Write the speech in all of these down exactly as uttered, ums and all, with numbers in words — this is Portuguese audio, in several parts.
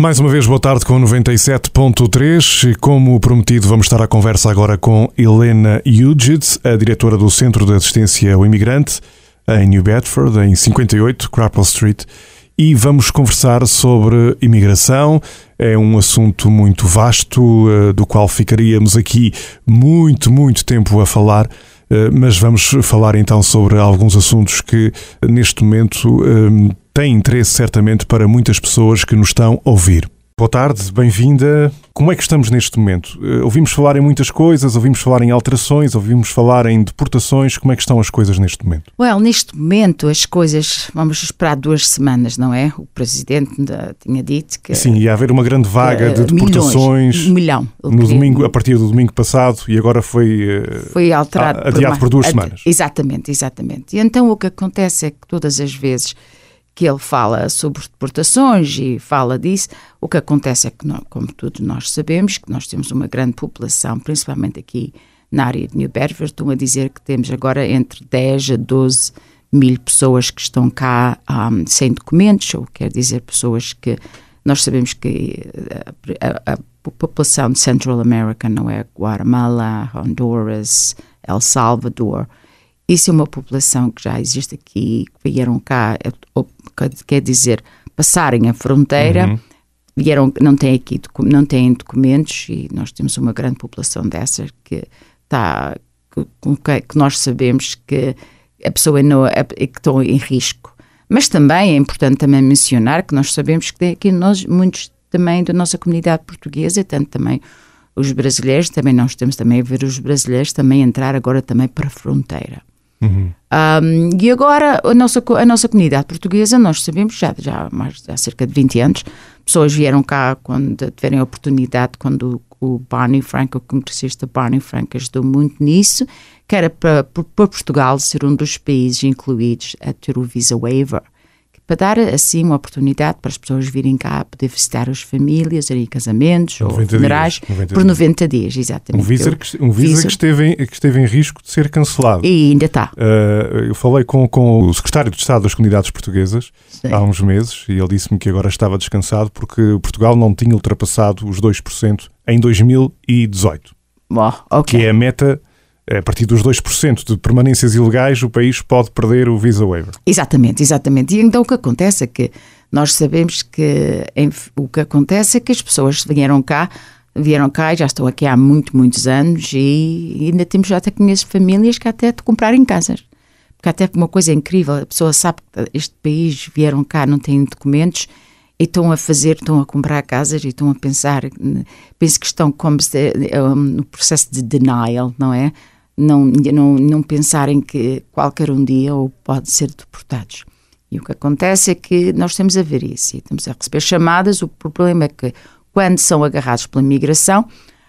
Mais uma vez, boa tarde com noventa e sete ponto três e, como prometido, vamos estar à conversa agora com Helena Huget, a diretora do Centro de Assistência ao Imigrante em New Bedford, em cinquenta e oito Crapple Street, e vamos conversar sobre imigração. É um assunto muito vasto, do qual ficaríamos aqui muito, muito tempo a falar, mas vamos falar então sobre alguns assuntos que neste momento têm interesse certamente para muitas pessoas que nos estão a ouvir. Boa tarde, bem-vinda. Como é que estamos neste momento? Ouvimos falar em muitas coisas, ouvimos falar em alterações, ouvimos falar em deportações. Como é que estão as coisas neste momento? Well, neste momento as coisas, vamos esperar duas semanas, não é? O Presidente tinha dito que... Sim, ia haver uma grande vaga de deportações. Milhões, um milhão. No domingo, a partir do domingo passado, e agora foi, foi alterado a, adiado por, uma, por duas semanas. Exatamente, exatamente. E então o que acontece é que todas as vezes que ele fala sobre deportações e fala disso, o que acontece é que, nós, como todos nós sabemos, que nós temos uma grande população, principalmente aqui na área de New Bedford. Estão a dizer que temos agora entre dez a doze mil pessoas que estão cá um, sem documentos, ou quer dizer pessoas que nós sabemos que a, a, a população de Central America não é Guatemala, Honduras, El Salvador. Isso é uma população que já existe aqui, que vieram cá, ou, quer dizer, passarem a fronteira, uhum. vieram, não têm aqui, não têm documentos, e nós temos uma grande população dessas que está, que, que nós sabemos que a pessoa não, é, que estão em risco. Mas também é importante também mencionar que nós sabemos que tem aqui nós, muitos também da nossa comunidade portuguesa, tanto também os brasileiros, também nós temos também a ver os brasileiros também entrar agora também para a fronteira. Uhum. Um, e agora a nossa, a nossa comunidade portuguesa, nós sabemos já, já mais, há cerca de vinte anos, pessoas vieram cá quando tiverem a oportunidade, quando o Barney Frank, o congressista Barney Frank, ajudou muito nisso, que era para, para Portugal ser um dos países incluídos a ter o Visa Waiver, para dar assim uma oportunidade para as pessoas virem cá, poder visitar as famílias, irem casamentos ou funerais por noventa dias, exatamente. Um visa, que, um visa, visa. Que, esteve em, que esteve em risco de ser cancelado. E ainda está. Uh, eu falei com, com o secretário de Estado das Comunidades Portuguesas Sim. há uns meses, e ele disse-me que agora estava descansado porque Portugal não tinha ultrapassado os dois por cento em dois mil e dezoito. Oh, okay. Que é a meta. A partir dos dois por cento de permanências ilegais, o país pode perder o Visa Waiver. Exatamente, exatamente. E então o que acontece é que nós sabemos que em, o que acontece é que as pessoas vieram cá, vieram cá e já estão aqui há muito, muitos anos, e ainda temos, já até conheço famílias que até de comprarem casas. Porque até uma coisa incrível, a pessoa sabe que este país vieram cá, não têm documentos, e estão a fazer, estão a comprar casas e estão a pensar, penso que estão como se, um, no processo de denial, não é? Não, não, não pensarem que qualquer um dia ou pode ser deportados. E o que acontece é que nós estamos a ver isso e estamos a receber chamadas. O problema é que quando são agarrados pela imigração,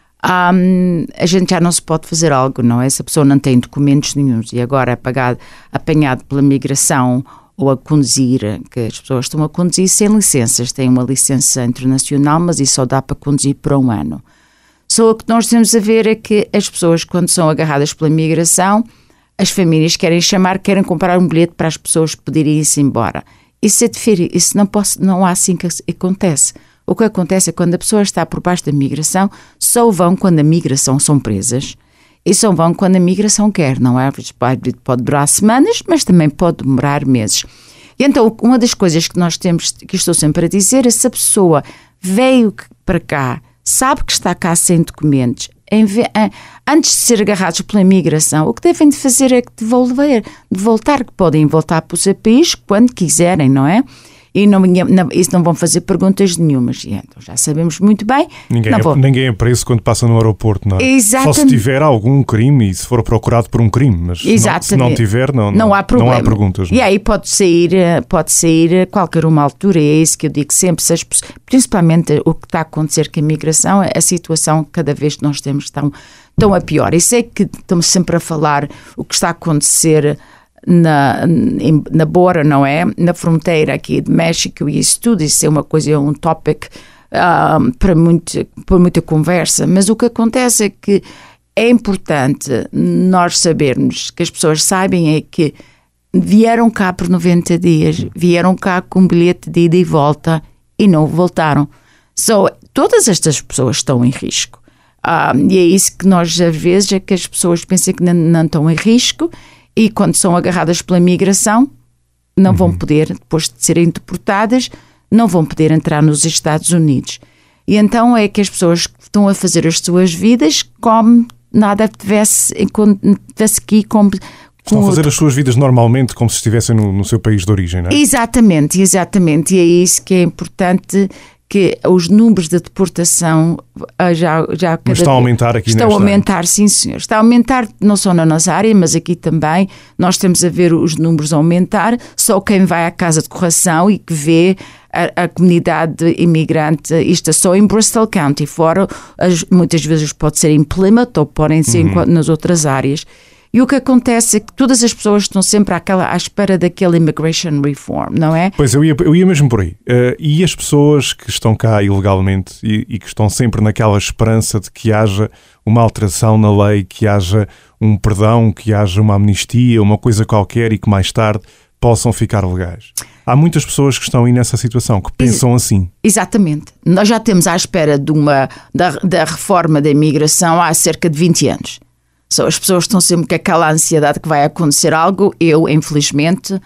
um, a gente já não se pode fazer algo, não é? Se a pessoa não tem documentos nenhuns e agora é pagado, apanhado pela imigração ou a conduzir, que as pessoas estão a conduzir sem licenças, têm uma licença internacional, mas isso só dá para conduzir por um ano. Só o que nós temos a ver é que as pessoas, quando são agarradas pela imigração, as famílias querem chamar, querem comprar um bilhete para as pessoas poderem ir-se embora. Isso é diferente, isso não, posso, não há assim que acontece. O que acontece é que quando a pessoa está por baixo da migração, só vão quando a migração são presas e só vão quando a migração quer, não é? Pode, pode durar semanas, mas também pode demorar meses. E então, uma das coisas que nós temos, que estou sempre a dizer, é se a pessoa veio para cá, sabe que está cá sem documentos, em, antes de ser agarrados pela imigração, o que devem de fazer é devolver, de voltar, que podem voltar para o seu país quando quiserem, não é? E não, não, isso não vão fazer perguntas nenhumas. E então já sabemos muito bem. Ninguém, não é, vou... ninguém é preso quando passa no aeroporto, não é? Exatamente. Só se tiver algum crime e se for procurado por um crime, mas não, se não tiver, não, não, não, há, não há perguntas. Não. E aí pode sair, pode sair a qualquer uma altura, é isso que eu digo sempre, se as, principalmente o que está a acontecer com a imigração, a situação cada vez que nós temos estão, estão a pior. E sei que estamos sempre a falar o que está a acontecer Na, na Bora, não é? Na fronteira aqui de México, e isso tudo, isso é uma coisa, é um tópico um, para, muito, para muita conversa, mas o que acontece é que é importante nós sabermos, que as pessoas saibam é que vieram cá por noventa dias, vieram cá com um bilhete de ida e volta e não voltaram. So, todas estas pessoas estão em risco. Um, e é isso que nós, às vezes, é que as pessoas pensam que não, não estão em risco e quando são agarradas pela migração, não uhum. vão poder, depois de serem deportadas, não vão poder entrar nos Estados Unidos. E então é que as pessoas estão a fazer as suas vidas como nada tivesse, tivesse aqui como... Estão a fazer outro. As suas vidas normalmente como se estivessem no, no seu país de origem, não é? Exatamente, exatamente. E é isso que é importante, que os números de deportação já, já mas estão a aumentar aqui estão a aumentar, área. Sim, senhor. Está a aumentar não só na nossa área, mas aqui também. Nós temos a ver os números a aumentar. Só quem vai à casa de correção e que vê a, a comunidade imigrante, isto é só em Bristol County, fora, as, muitas vezes pode ser em Plymouth ou podem ser uhum. em, nas outras áreas. E o que acontece é que todas as pessoas estão sempre àquela, à espera daquele immigration reform, não é? Pois, eu ia, eu ia mesmo por aí. Uh, e as pessoas que estão cá ilegalmente e, e que estão sempre naquela esperança de que haja uma alteração na lei, que haja um perdão, que haja uma amnistia, uma coisa qualquer e que mais tarde possam ficar legais. Há muitas pessoas que estão aí nessa situação, que pensam Ex- assim. Exatamente. Nós já temos à espera de uma, da, da reforma da imigração há cerca de vinte anos. So, as pessoas estão sempre com aquela ansiedade que vai acontecer algo. Eu, infelizmente,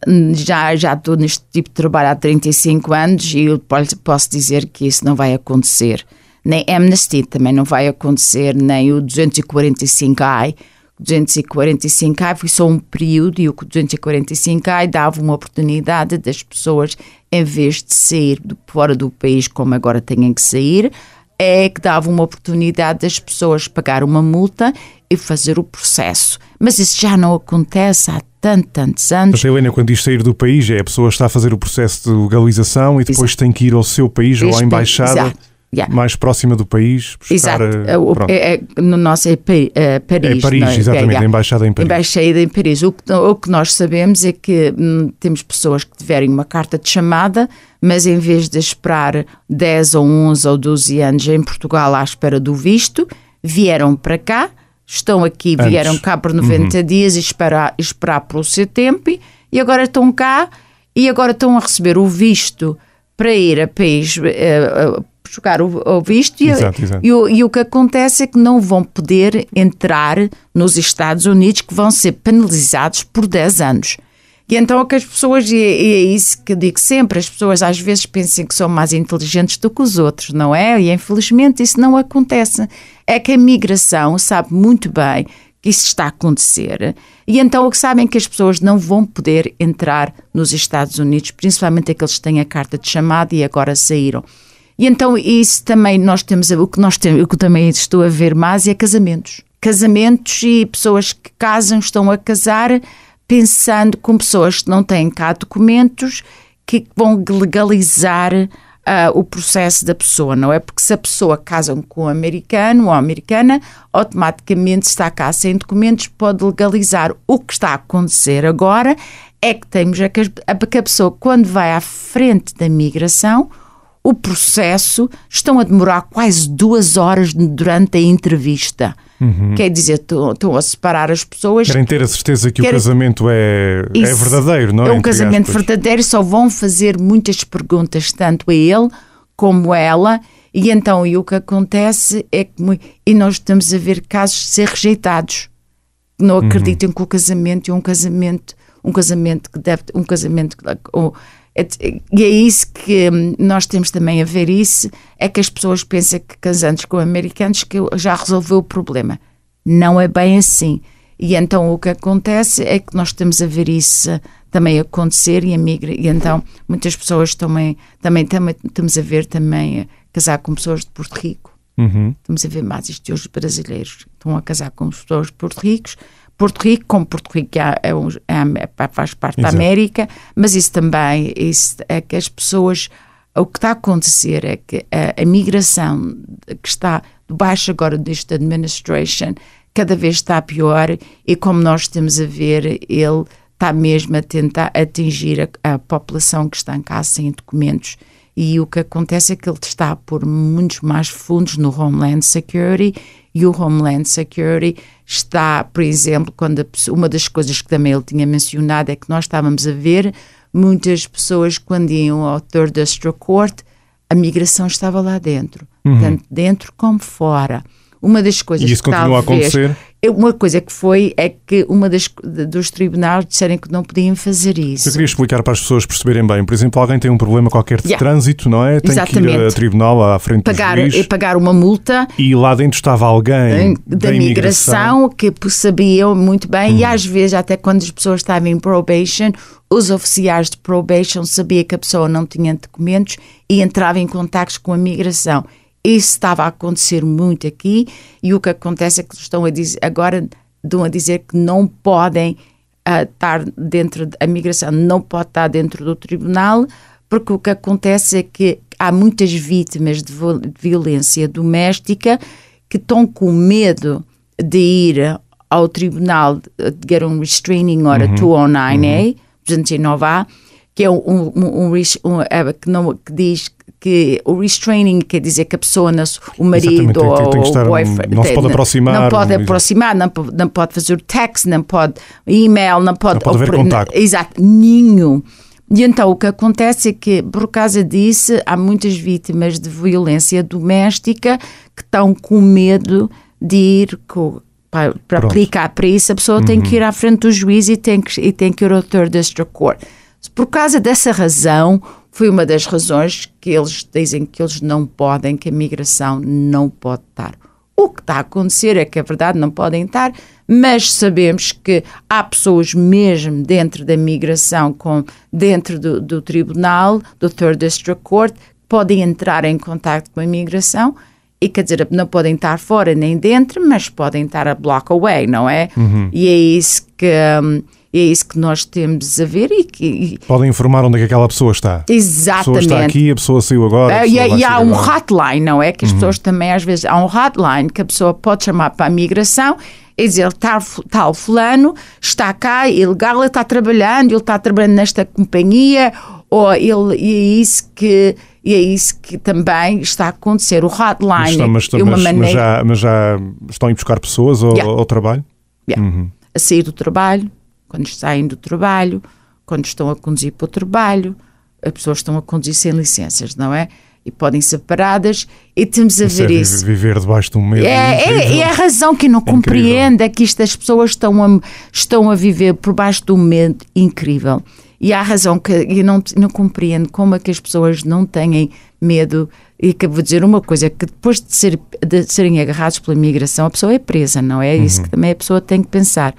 já, já estou neste tipo de trabalho há trinta e cinco anos e eu posso dizer que isso não vai acontecer. Nem Amnesty também não vai acontecer, nem o duzentos e quarenta e cinco A. O duzentos e quarenta e cinco A foi só um período e o duzentos e quarenta e cinco A dava uma oportunidade das pessoas, em vez de sair de fora do país como agora têm que sair, é que dava uma oportunidade das pessoas pagar uma multa e fazer o processo. Mas isso já não acontece há tantos, tantos anos. Mas, Helena, quando diz sair do país, é a pessoa está a fazer o processo de legalização e depois Exato. Tem que ir ao seu país ou à embaixada Exato. Yeah. mais próxima do país. Buscar, Exato. É, é, no nosso é, é Paris. É Paris, não é? exatamente, é, a embaixada em Paris. Embaixada em Paris. O que, o que nós sabemos é que hum, temos pessoas que tiverem uma carta de chamada, mas em vez de esperar dez ou onze ou doze anos em Portugal à espera do visto, vieram para cá, estão aqui, Antes. vieram cá por noventa uhum. dias e esperar, esperar pelo seu tempo e agora estão cá e agora estão a receber o visto para ir a país... Uh, uh, jogar o, o visto exato, e, exato. E, o, e o que acontece é que não vão poder entrar nos Estados Unidos, que vão ser penalizados por dez anos. E então é que as pessoas, e é isso que eu digo sempre, as pessoas às vezes pensam que são mais inteligentes do que os outros, não é? E infelizmente isso não acontece. É que a imigração sabe muito bem que isso está a acontecer e então o que sabem é que as pessoas não vão poder entrar nos Estados Unidos, principalmente aqueles que têm a carta de chamada e agora saíram. E então isso também nós temos, o que nós temos, o que também estou a ver mais é casamentos. Casamentos e pessoas que casam, estão a casar pensando com pessoas que não têm cá documentos que vão legalizar uh, o processo da pessoa, não é? Porque se a pessoa casa com um americano ou americana, automaticamente está cá sem documentos, pode legalizar. O que está a acontecer agora é que temos a, que a pessoa, quando vai à frente da migração, o processo estão a demorar quase duas horas durante a entrevista. Uhum. Quer dizer, estão, estão a separar as pessoas. Querem ter a certeza que Querem... o casamento é, é verdadeiro, não é? É um casamento verdadeiro, só vão fazer muitas perguntas, tanto a ele como a ela. E então, e o que acontece é que... E nós estamos a ver casos de ser rejeitados. Não acreditam uhum. que o casamento é um casamento... Um casamento que deve... Um casamento... Um, E é isso que nós temos também a ver isso, é que as pessoas pensam que casando com americanos que já resolveu o problema. Não é bem assim. E então o que acontece é que nós estamos a ver isso também acontecer e, amiga, e então muitas pessoas também, também, também estamos a ver também a casar com pessoas de Porto Rico. Uhum. Estamos a ver mais isto hoje, brasileiros estão a casar com pessoas de Porto Ricos. Porto Rico, como Porto Rico é, é, é, faz parte Exato. Da América, mas isso também isso é que as pessoas, o que está a acontecer é que a, a migração que está debaixo agora desta administration cada vez está pior e como nós estamos a ver, ele está mesmo a tentar atingir a, a população que está em casa sem documentos. E o que acontece é que ele está a pôr muitos mais fundos no Homeland Security e o Homeland Security está, por exemplo, quando a pessoa, uma das coisas que também ele tinha mencionado é que nós estávamos a ver muitas pessoas quando iam ao Third District Court a migração estava lá dentro, uhum. tanto dentro como fora. Uma das coisas e isso que continua talvez, a acontecer? Uma coisa que foi é que uma das dos tribunais disseram que não podiam fazer isso. Eu queria explicar para as pessoas perceberem bem. Por exemplo, alguém tem um problema qualquer de yeah. trânsito, não é? Tem Exatamente. que ir a tribunal à frente pagar, do juiz. pagar uma multa. E lá dentro estava alguém da, da imigração, imigração que sabiam muito bem hum. e às vezes até quando as pessoas estavam em probation, os oficiais de probation sabiam que a pessoa não tinha documentos e entrava em contactos com a imigração. Isso estava a acontecer muito aqui e o que acontece é que estão a dizer, agora estão a dizer que não podem uh, estar dentro, a migração não pode estar dentro do tribunal, porque o que acontece é que há muitas vítimas de violência doméstica que estão com medo de ir ao tribunal, de get um restraining order, uhum. duzentos e nove A, duzentos e nove A, que é um, um, um, um, um que, não, que diz que o restraining quer dizer que a pessoa, o marido ou o boyfriend, não se pode aproximar. Não pode aproximar, não, não pode fazer o text, não pode e-mail, não pode... Não pode haver contacto. Exato, nenhum. E então o que acontece é que, por causa disso, há muitas vítimas de violência doméstica que estão com medo de ir com, para, para aplicar para isso. A pessoa uhum. tem que ir à frente do juiz e tem que, e tem que ir ao third District Court. Por causa dessa razão, foi uma das razões que eles dizem que eles não podem, que a migração não pode estar. O que está a acontecer é que, a verdade, não podem estar, mas sabemos que há pessoas mesmo dentro da migração, com, dentro do, do tribunal, do third District Court, que podem entrar em contato com a migração e, quer dizer, não podem estar fora nem dentro, mas podem estar a block away, não é? Uhum. E é isso que... Um, é isso que nós temos a ver e que... E... Podem informar onde é que aquela pessoa está. Exatamente. A pessoa está aqui, a pessoa saiu agora. Uh, e e há um agora. hotline, não é? Que as uhum. pessoas também, às vezes, há um hotline que a pessoa pode chamar para a migração e dizer, tal, tal fulano está cá, ilegal, ele está trabalhando, ele está trabalhando nesta companhia, ou ele, e é isso que... E é isso que também está a acontecer. O hotline mas está, mas, é uma mas, maneira... Mas já, mas já estão a ir buscar pessoas ao, yeah. ao trabalho? Yeah. Uhum. A sair do trabalho, quando saem do trabalho, quando estão a conduzir para o trabalho, as pessoas estão a conduzir sem licenças, não é? E podem ser paradas e temos a isso ver é isso. Viver debaixo de um medo. É, é, é a razão que eu não compreendo, é que isto, as pessoas estão a, estão a viver por baixo de um medo incrível. E há a razão que eu não, não compreendo como é que as pessoas não têm medo. E que vou dizer uma coisa, que depois de, ser, de serem agarrados pela migração, a pessoa é presa, não é? Uhum. Isso que também a pessoa tem que pensar.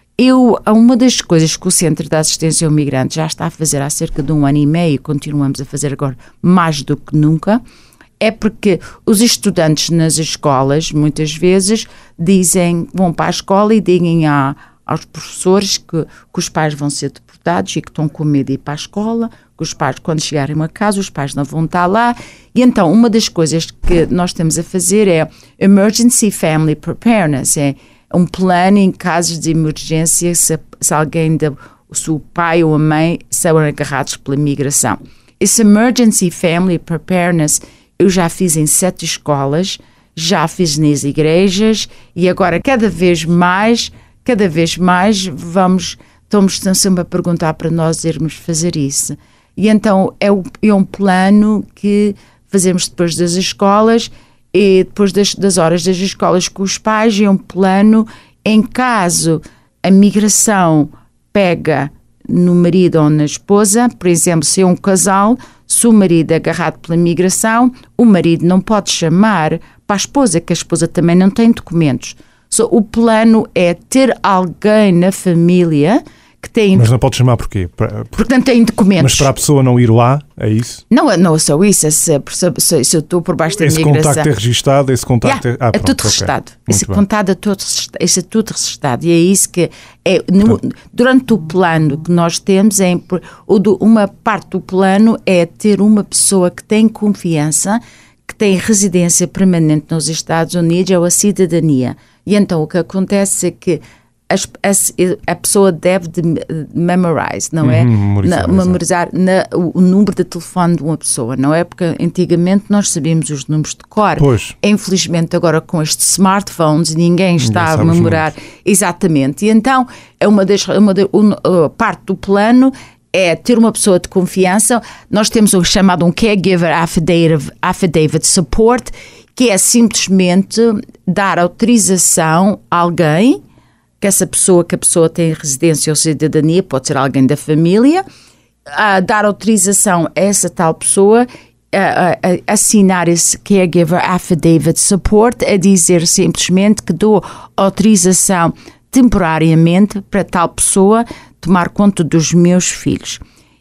Eu, uma das coisas que o Centro de Assistência ao Migrante já está a fazer há cerca de um ano e meio, e continuamos a fazer agora mais do que nunca, é porque os estudantes nas escolas, muitas vezes, dizem, vão para a escola e digam a, aos professores que, que os pais vão ser deportados e que estão com medo de ir para a escola, que os pais, quando chegarem a casa, os pais não vão estar lá. E então, uma das coisas que nós temos a fazer é Emergency Family Preparedness, é um plano em casos de emergência se, se alguém, de, se o pai ou a mãe são agarrados pela migração. Esse Emergency Family Preparedness eu já fiz em sete escolas, já fiz nas igrejas e agora cada vez mais, cada vez mais vamos, estamos sempre a perguntar para nós irmos fazer isso. E então é, o, é um plano que fazemos depois das escolas e depois das, das horas das escolas com os pais, é um plano em caso a migração pega no marido ou na esposa, por exemplo, se é um casal, se o marido é agarrado pela migração, o marido não pode chamar para a esposa, que a esposa também não tem documentos. So, o plano é ter alguém na família que tem... Mas não pode chamar porquê? Para, por... Porque não tem documentos. Mas para a pessoa não ir lá, é isso? Não, não é só isso. Se, se, se eu estou por baixo da esse migração... Esse contacto é registado? Esse contacto yeah, é... Ah, é pronto, tudo okay. registado. Muito Esse bem. contato é tudo, esse é tudo registado. E é isso que... É, no, durante o plano que nós temos, é, uma parte do plano é ter uma pessoa que tem confiança, que tem residência permanente nos Estados Unidos, ou a cidadania. E então o que acontece é que As, a, a pessoa deve de memorize, não é? Uhum, memorizar, na, memorizar na, o, o número de telefone de uma pessoa, não é? Porque antigamente nós sabíamos os números de cor. Pois. Infelizmente agora com estes smartphones ninguém está ninguém a memorar exatamente. E então é uma das uma de, uma, parte do plano é ter uma pessoa de confiança. Nós temos o chamado um Caregiver Affidavit, affidavit Support, que é simplesmente dar autorização a alguém, que essa pessoa, que a pessoa tem residência ou cidadania, pode ser alguém da família, a dar autorização a essa tal pessoa a, a, a assinar esse Caregiver Affidavit Support, a dizer simplesmente que dou autorização temporariamente para tal pessoa tomar conta dos meus filhos.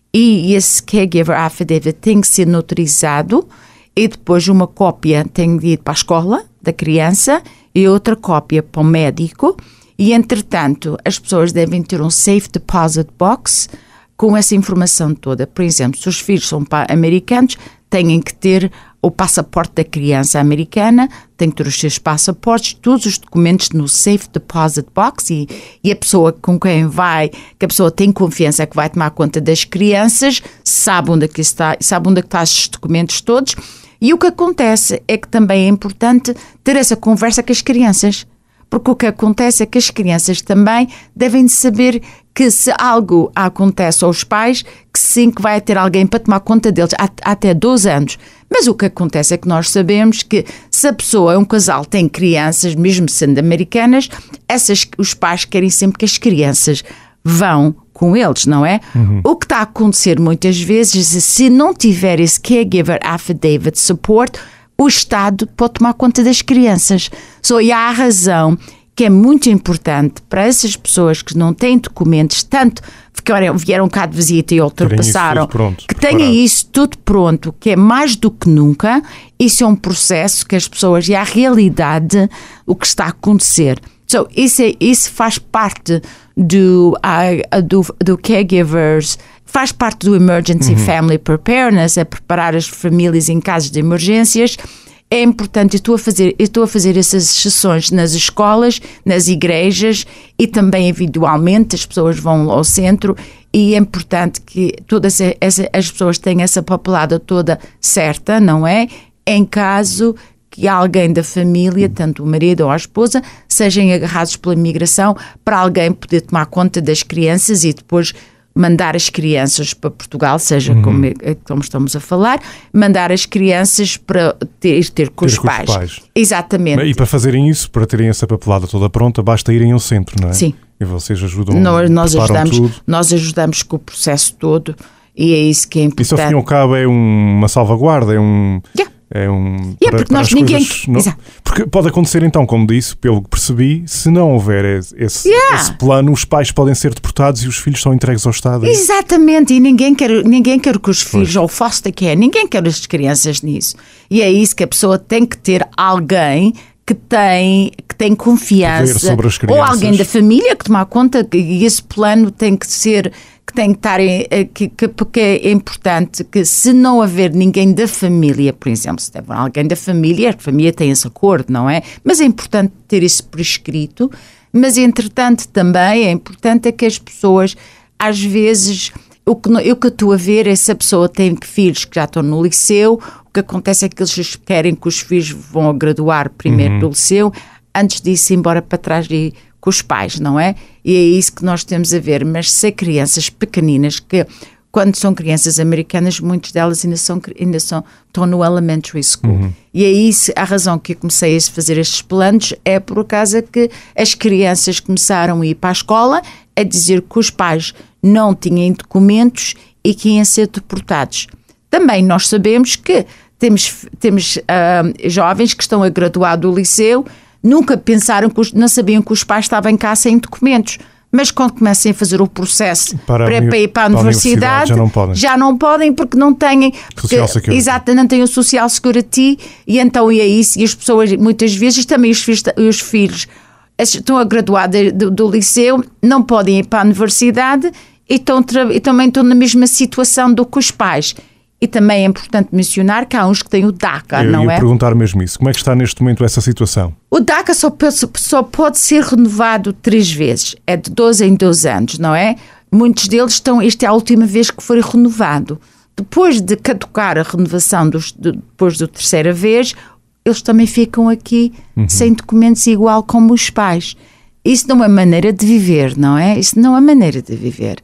E esse Caregiver Affidavit tem que ser notarizado e depois uma cópia tem de ir para a escola da criança e outra cópia para o médico. E, entretanto, as pessoas devem ter um Safe Deposit Box com essa informação toda. Por exemplo, se os filhos são americanos, têm que ter o passaporte da criança americana, têm que ter os seus passaportes, todos os documentos no Safe Deposit Box e, e a pessoa com quem vai, que a pessoa tem confiança que vai tomar conta das crianças, sabe onde é que está, sabe onde é que estão esses documentos todos. E o que acontece é que também é importante ter essa conversa com as crianças. Porque o que acontece é que as crianças também devem saber que se algo acontece aos pais, que sim, que vai ter alguém para tomar conta deles até doze anos. Mas o que acontece é que nós sabemos que se a pessoa é um casal, tem crianças, mesmo sendo americanas, essas, os pais querem sempre que as crianças vão com eles, não é? Uhum. O que está a acontecer muitas vezes, se não tiver esse Caregiver Affidavit Support, o Estado pode tomar conta das crianças. So, e há a razão que é muito importante para essas pessoas que não têm documentos, tanto que vieram cá de visita e ultrapassaram, pronto, que tenham preparado. Isso tudo pronto, que é mais do que nunca. Isso é um processo que as pessoas, e a realidade, o que está a acontecer. So, isso, é, isso faz parte do, uh, do, do caregivers, faz parte do Emergency uhum. Family Preparedness, é preparar as famílias em casos de emergências. É importante, eu estou a fazer, eu estou a fazer essas sessões nas escolas, nas igrejas e também individualmente, as pessoas vão ao centro e é importante que todas essa, as pessoas tenham essa papelada toda certa, não é? Em caso que alguém da família, tanto o marido ou a esposa, sejam agarrados pela imigração, para alguém poder tomar conta das crianças e depois mandar as crianças para Portugal, seja uhum. como, como estamos a falar, mandar as crianças para ter, ter, com, ter os, com pais. os pais. Exatamente. E para fazerem isso, para terem essa papelada toda pronta, basta irem ao centro, não é? Sim. E vocês ajudam, nós, nós ajudamos, tudo. Nós ajudamos com o processo todo e é isso que é importante. Isso, ao fim e ao cabo, é uma salvaguarda, é um... Yeah. É um. É porque nós ninguém. Coisas, não, porque pode acontecer então, como disse, pelo que percebi, se não houver esse, yeah. esse plano, os pais podem ser deportados e os filhos são entregues ao Estado. É Exatamente, e ninguém quer, ninguém quer que os filhos, pois. ou o foster care, ninguém quer as crianças nisso. E é isso que a pessoa tem que ter alguém que tem, que tem confiança, ou alguém da família que tomar conta, e esse plano tem que ser. Que tem que estar, que, que, porque é importante que se não haver ninguém da família, por exemplo, se tiver alguém da família, a família tem esse acordo, não é? Mas é importante ter isso por escrito, mas entretanto também é importante é que as pessoas, às vezes, o que, o que eu estou a ver é se a pessoa tem filhos que já estão no liceu, o que acontece é que eles querem que os filhos vão a graduar primeiro uhum. do liceu, antes disso ir embora para trás de com os pais, não é? E é isso que nós temos a ver, mas se crianças pequeninas, que quando são crianças americanas, muitas delas ainda, são, ainda são, estão no elementary school. Uhum. E é isso, a razão que eu comecei a fazer estes planos é por causa que as crianças começaram a ir para a escola a dizer que os pais não tinham documentos e que iam ser deportados. Também nós sabemos que temos, temos uh, jovens que estão a graduar do liceu, nunca pensaram, que os, não sabiam que os pais estavam cá sem documentos. Mas quando começam a fazer o processo para, para, para ir para a, para universidade, a universidade já, não podem. já não podem porque não têm porque, exato, não têm o Social Security e então é isso. E as pessoas, muitas vezes, também os filhos, os filhos estão a graduar de, do, do liceu, não podem ir para a universidade e, estão, e também estão na mesma situação do que os pais. E também é importante mencionar que há uns que têm o DACA, eu, não eu é? Eu perguntar mesmo isso. Como é que está neste momento essa situação? O DACA só, só pode ser renovado três vezes. É de doze em doze anos, não é? Muitos deles estão... Esta é a última vez que foi renovado. Depois de caducar a renovação, dos, de, depois da terceira vez, eles também ficam aqui uhum. sem documentos igual como os pais. Isso não é maneira de viver, não é? Isso não é maneira de viver.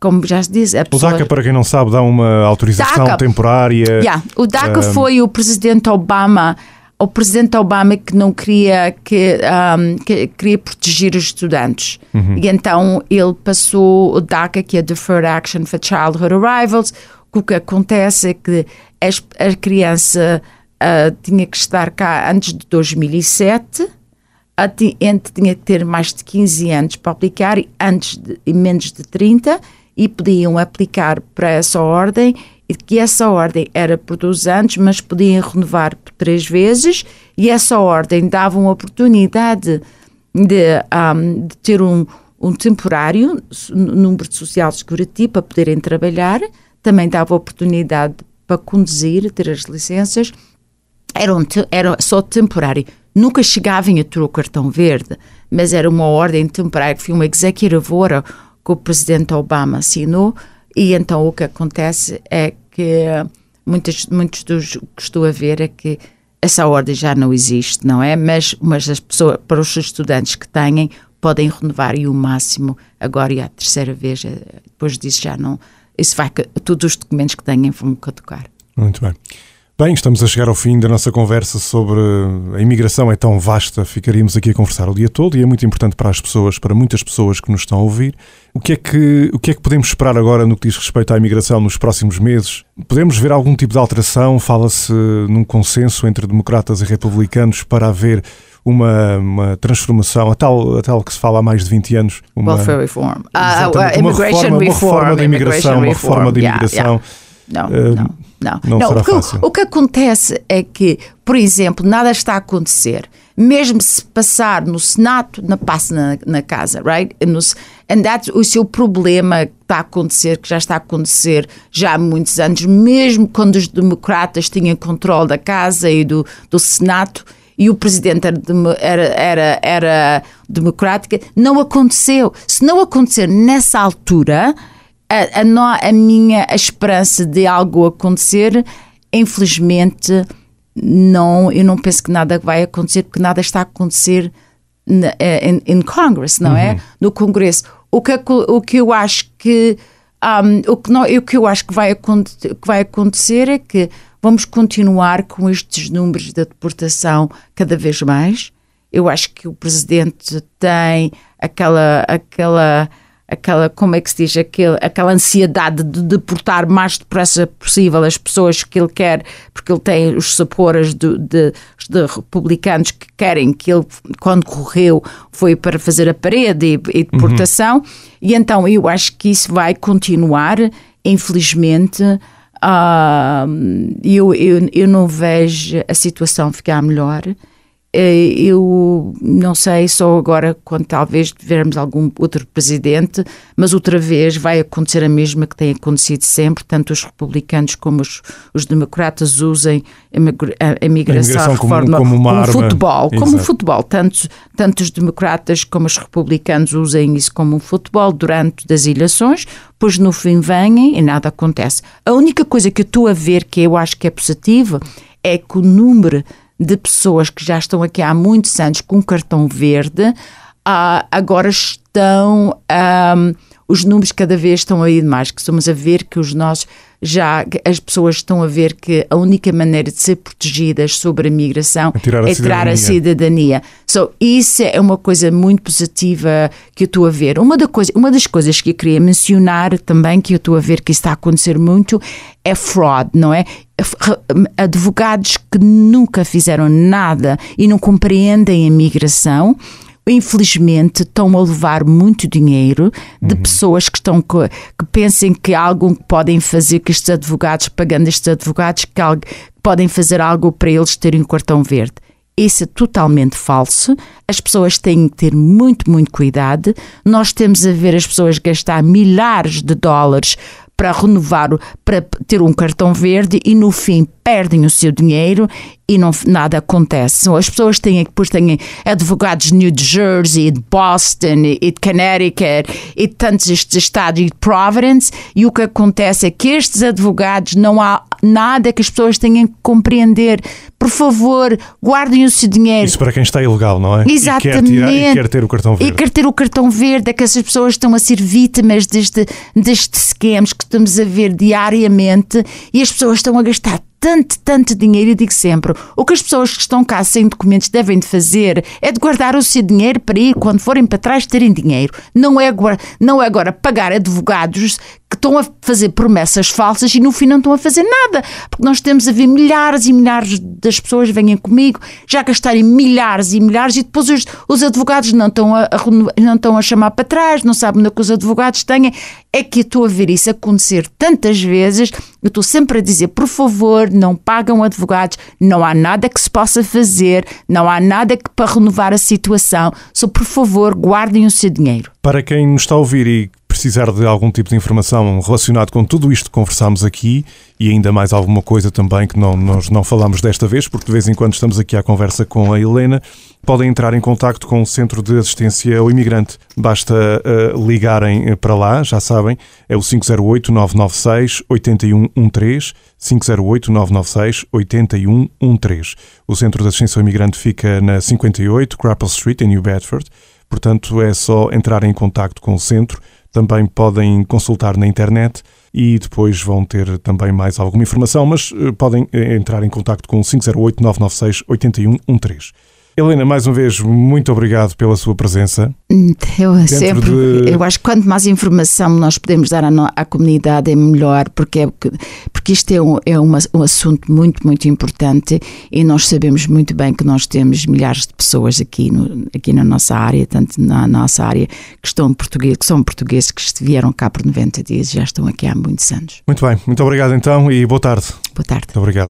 como já se diz... A pessoa... O DACA, para quem não sabe, dá uma autorização DACA. temporária. Yeah. O DACA um... foi o presidente Obama... O presidente Obama que não queria, que, um, que queria proteger os estudantes. Uhum. E então ele passou o DACA, que é Deferred Action for Childhood Arrivals. O que acontece é que a criança uh, tinha que estar cá antes de dois mil e sete, a tinha que ter mais de quinze anos para aplicar e, antes de, e menos de trinta, e podiam aplicar para essa ordem, e que essa ordem era por dois anos, mas podiam renovar por três vezes, e essa ordem dava uma oportunidade de, um, de ter um, um temporário número de social security para poderem trabalhar, também dava oportunidade para conduzir, ter as licenças, era, um, era só temporário. Nunca chegavam a ter o cartão verde, mas era uma ordem temporária, que foi uma executive order que o presidente Obama assinou, e então o que acontece é que muitos, muitos dos que estou a ver é que essa ordem já não existe, não é? Mas, mas as pessoas, para os estudantes que têm, podem renovar e o máximo agora e a terceira vez, depois disso já não, isso vai, todos os documentos que têm vão caducar. Muito bem. Bem, estamos a chegar ao fim da nossa conversa sobre a imigração. É tão vasta, ficaríamos aqui a conversar o dia todo e é muito importante para as pessoas, para muitas pessoas que nos estão a ouvir. O que é que, o que é que podemos esperar agora no que diz respeito à imigração nos próximos meses? Podemos ver algum tipo de alteração? Fala-se num consenso entre democratas e republicanos para haver uma, uma transformação, a tal, a tal que se fala há mais de vinte anos. Uma, Welfare reform. Uh, uh, immigration uma reforma, reform. Uma reforma da imigração, uma reforma da imigração. Yeah, yeah. Não, uh, não, não. Não, não será o, que, fácil. o que acontece é que, por exemplo, nada está a acontecer. Mesmo se passar no Senado, não passa na, na casa, right? No, and that's o seu problema que está a acontecer, que já está a acontecer já há muitos anos, mesmo quando os democratas tinham controle da casa e do, do Senado, e o presidente era, era, era, era democrática, não aconteceu. Se não acontecer nessa altura... A, a, a minha esperança de algo acontecer, infelizmente, não, eu não penso que nada vai acontecer, porque nada está a acontecer em Congress, não é? Uhum. No Congresso. O que, o que eu acho que um, o, que não, o que eu acho que vai, que vai acontecer é que vamos continuar com estes números de deportação cada vez mais. Eu acho que o presidente tem aquela aquela aquela, como é que se diz, aquele, aquela ansiedade de deportar mais depressa possível as pessoas que ele quer, porque ele tem os supporters de, de, de republicanos que querem que ele, quando correu, foi para fazer a parede e, e deportação, uhum. E então eu acho que isso vai continuar, infelizmente. Uh, eu, eu, eu não vejo a situação ficar melhor. Eu não sei, só agora quando talvez tivermos algum outro presidente, mas outra vez vai acontecer a mesma que tem acontecido sempre, tanto os republicanos como os, os democratas usem a imigração, a imigração como, reforma como, uma como arma. futebol, Exato. como futebol, tanto, tanto os democratas como os republicanos usem isso como um futebol durante as eleições, pois no fim vêm e nada acontece. A única coisa que eu estou a ver que eu acho que é positiva é que o número de pessoas que já estão aqui há muitos anos com cartão verde, uh, agora estão, um, os números cada vez estão a ir mais, que estamos a ver que os nossos, já as pessoas estão a ver que a única maneira de ser protegidas sobre a migração é tirar a é tirar cidadania. A cidadania. So, isso é uma coisa muito positiva que eu estou a ver. Uma, da coisa, uma das coisas que eu queria mencionar também, que eu estou a ver que isso está a acontecer muito, é fraud, não é? Advogados que nunca fizeram nada e não compreendem a migração, infelizmente estão a levar muito dinheiro de uhum. pessoas que estão que, que pensem que algo podem fazer, que estes advogados, pagando estes advogados, que algo, podem fazer algo para eles terem o cartão verde. Isso é totalmente falso. As pessoas têm que ter muito, muito cuidado. Nós temos a ver as pessoas gastar milhares de dólares para renovar, para ter um cartão verde e no fim perdem o seu dinheiro e não, nada acontece. As pessoas têm, depois têm advogados de New Jersey, de Boston e de Connecticut e de tantos estes estados e de Providence, e o que acontece é que estes advogados não há nada que as pessoas tenham que compreender. por favor, guardem o seu dinheiro. Isso para quem está ilegal, não é? Exatamente. E quer, tirar, e quer ter o cartão verde. E quer ter o cartão verde, é que essas pessoas estão a ser vítimas deste, deste scams que estamos a ver diariamente e as pessoas estão a gastar tanto, tanto dinheiro. Eu digo sempre, o que as pessoas que estão cá sem documentos devem de fazer é de guardar o seu dinheiro para ir, quando forem para trás, terem dinheiro. Não é, não é agora pagar advogados que estão a fazer promessas falsas e no fim não estão a fazer nada. Porque nós temos a ver milhares e milhares das pessoas vêm comigo, já gastarem milhares e milhares e depois os, os advogados não estão a, a, não estão a chamar para trás, não sabem o que os advogados têm. É que eu estou a ver isso acontecer tantas vezes, eu estou sempre a dizer, por favor, não pagam advogados, não há nada que se possa fazer, não há nada que para renovar a situação, só por favor, guardem o seu dinheiro. Para quem nos está a ouvir e precisar de algum tipo de informação relacionado com tudo isto que conversámos aqui e ainda mais alguma coisa também que não, nós não falamos desta vez, porque de vez em quando estamos aqui à conversa com a Helena, podem entrar em contacto com o Centro de Assistência ao Imigrante. Basta uh, ligarem para lá, já sabem, é o cinco zero oito, nove nove seis, oito um um três, cinco zero oito, nove nove seis, oito um um três. O Centro de Assistência ao Imigrante fica na cinquenta e oito Grapple Street, em New Bedford. Portanto, é só entrar em contacto com o centro. Também podem consultar na internet e depois vão ter também mais alguma informação, mas podem entrar em contacto com o cinco zero oito, nove nove seis, oito um um três. Helena, mais uma vez, muito obrigado pela sua presença. Eu sempre, de... eu acho que quanto mais informação nós podemos dar à, no, à comunidade é melhor, porque, é, porque isto é, um, é uma, um assunto muito, muito importante e nós sabemos muito bem que nós temos milhares de pessoas aqui, no, aqui na nossa área, tanto na nossa área, que, estão português, que são portugueses, que vieram cá por noventa dias e já estão aqui há muitos anos. Muito bem, muito obrigado então e boa tarde. Boa tarde. Muito obrigado.